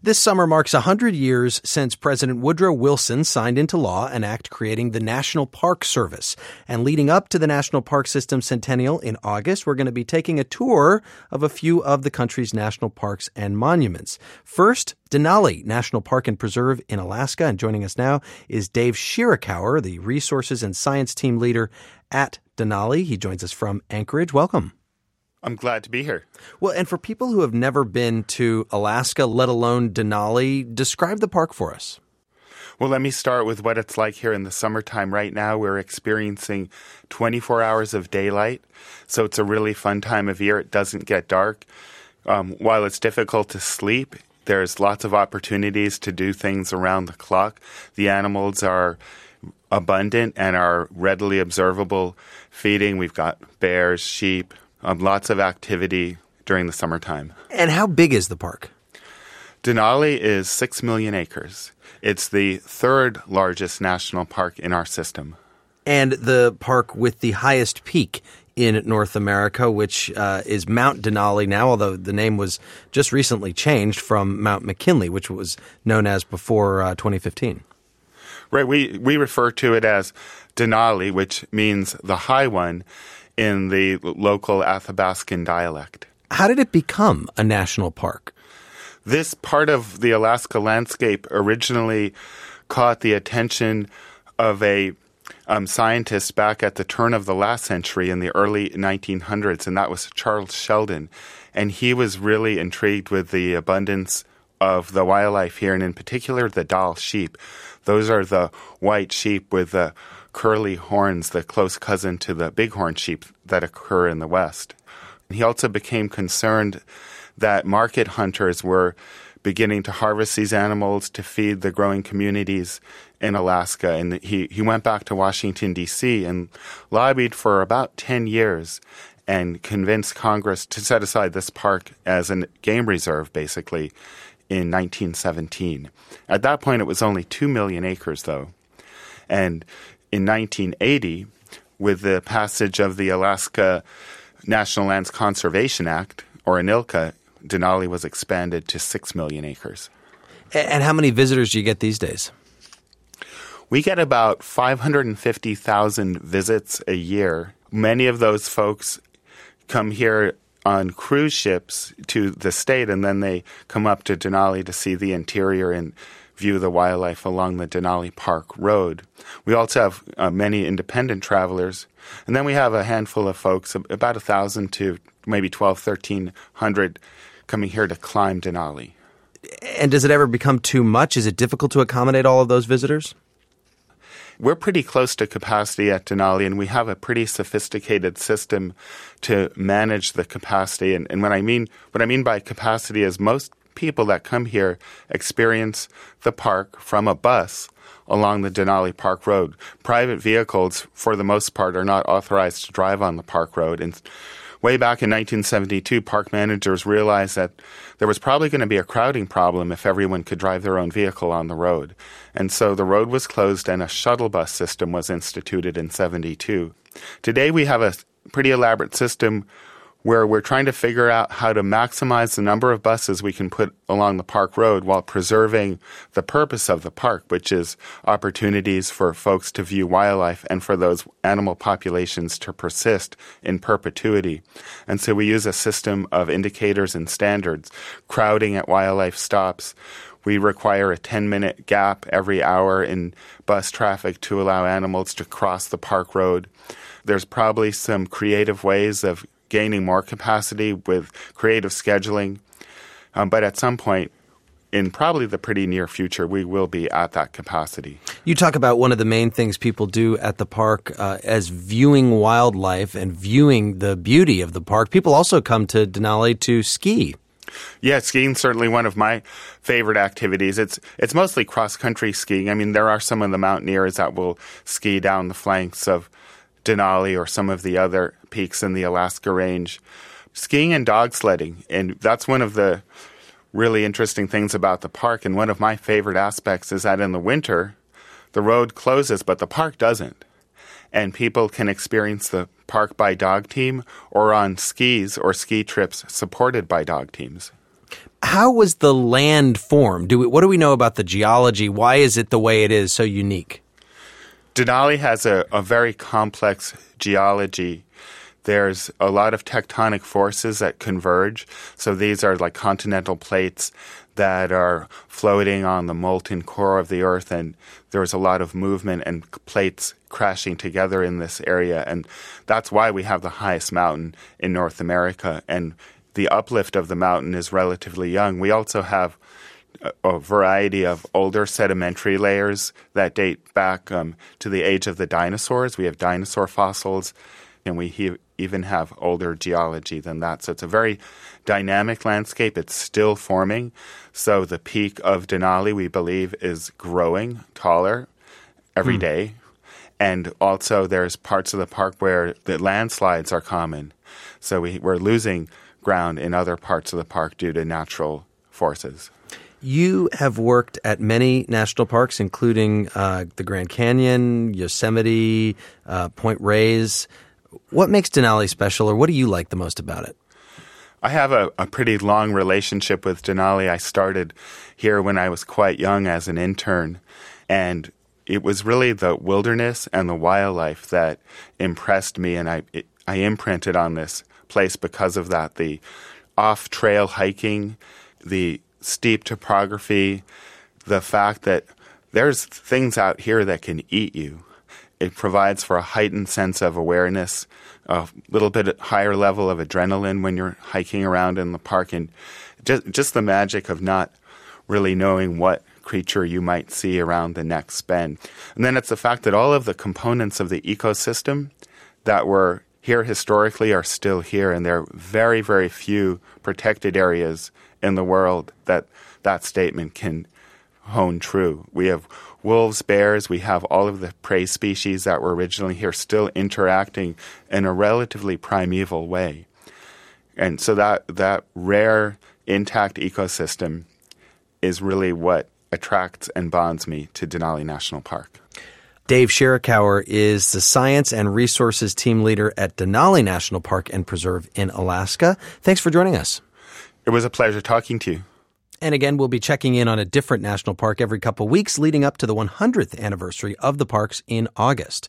This summer marks 100 years since President Woodrow Wilson signed into law an act creating the National Park Service. And leading up to the National Park System Centennial in August, we're going to be taking a tour of a few of the country's national parks and monuments. First, Denali National Park and Preserve in Alaska. And joining us now is Dave Shirakawa, the Resources and Science Team Leader at Denali. He joins us from Anchorage. Welcome. I'm glad to be here. Well, and for people who have never been to Alaska, let alone Denali, describe the park for us. Well, let me start with what it's like here in the summertime. Right now, we're experiencing 24 hours of daylight, so it's a really fun time of year. It doesn't get dark. While it's difficult to sleep, there's lots of opportunities to do things around the clock. The animals are abundant and are readily observable feeding. We've got bears, sheep, lots of activity during the summertime. And how big is the park? Denali is 6 million acres. It's the third largest national park in our system. And the park with the highest peak in North America, which is Mount Denali now, although the name was just recently changed from Mount McKinley, which was known as before 2015. Right. We refer to it as Denali, which means the high one, in the local Athabascan dialect. How did it become a national park? This part of the Alaska landscape originally caught the attention of a scientist back at the turn of the last century in the early 1900s, and that was Charles Sheldon. And he was really intrigued with the abundance of the wildlife here, and in particular the Dall sheep. Those are the white sheep with the curly horns, the close cousin to the bighorn sheep that occur in the West. He also became concerned that market hunters were beginning to harvest these animals to feed the growing communities in Alaska. And he went back to Washington, D.C. and lobbied for about 10 years and convinced Congress to set aside this park as a game reserve, basically, in 1917. At that point, it was only 2 million acres, though. And in 1980, with the passage of the Alaska National Lands Conservation Act, or ANILCA, Denali was expanded to 6 million acres. And how many visitors do you get these days? We get about 550,000 visits a year. Many of those folks come here on cruise ships to the state, and then they come up to Denali to see the interior and view the wildlife along the Denali Park Road. We also have many independent travelers, and then we have a handful of folks, about 1,000 to maybe 1,300, coming here to climb Denali. And does it ever become too much? Is it difficult to accommodate all of those visitors? We're pretty close to capacity at Denali, and we have a pretty sophisticated system to manage the capacity. And what I mean by capacity is most people that come here experience the park from a bus along the Denali Park Road. Private vehicles, for the most part, are not authorized to drive on the park road. And way back in 1972, park managers realized that there was probably going to be a crowding problem if everyone could drive their own vehicle on the road. And so the road was closed and a shuttle bus system was instituted in 72. Today we have a pretty elaborate system where we're trying to figure out how to maximize the number of buses we can put along the park road while preserving the purpose of the park, which is opportunities for folks to view wildlife and for those animal populations to persist in perpetuity. And so we use a system of indicators and standards, crowding at wildlife stops. We require a 10-minute gap every hour in bus traffic to allow animals to cross the park road. There's probably some creative ways of gaining more capacity with creative scheduling. But at some point, in probably the pretty near future, we will be at that capacity. You talk about one of the main things people do at the park as viewing wildlife and viewing the beauty of the park. People also come to Denali to ski. Yeah, skiing is certainly one of my favorite activities. It's mostly cross-country skiing. I mean, there are some of the mountaineers that will ski down the flanks of Denali or some of the other peaks in the Alaska Range. Skiing and dog sledding, and that's one of the really interesting things about the park. And one of my favorite aspects is that in the winter, the road closes, but the park doesn't. And people can experience the park by dog team or on skis or ski trips supported by dog teams. How was the land formed? What do we know about the geology? Why is it the way it is, so unique? Denali has a very complex geology. There's a lot of tectonic forces that converge. So these are like continental plates that are floating on the molten core of the Earth, and there's a lot of movement and plates crashing together in this area. And that's why we have the highest mountain in North America. And the uplift of the mountain is relatively young. We also have a variety of older sedimentary layers that date back to the age of the dinosaurs. We have dinosaur fossils, and we even have older geology than that. So it's a very dynamic landscape. It's still forming. So the peak of Denali, we believe, is growing taller every day. And also there's parts of the park where the landslides are common. So we're losing ground in other parts of the park due to natural forces. You have worked at many national parks, including the Grand Canyon, Yosemite, Point Reyes. What makes Denali special, or what do you like the most about it? I have a pretty long relationship with Denali. I started here when I was quite young as an intern, and it was really the wilderness and the wildlife that impressed me, and I imprinted on this place because of that. The off-trail hiking, the steep topography, the fact that there's things out here that can eat you. It provides for a heightened sense of awareness, a little bit higher level of adrenaline when you're hiking around in the park, and just the magic of not really knowing what creature you might see around the next bend. And then it's the fact that all of the components of the ecosystem that were here historically are still here, and there are very, very few protected areas in the world that statement can hone true. We have wolves, bears, we have all of the prey species that were originally here still interacting in a relatively primeval way. And so that rare, intact ecosystem is really what attracts and bonds me to Denali National Park. Dave Sherikauer is the Science and Resources Team Leader at Denali National Park and Preserve in Alaska. Thanks for joining us. It was a pleasure talking to you. And again, we'll be checking in on a different national park every couple weeks leading up to the 100th anniversary of the parks in August.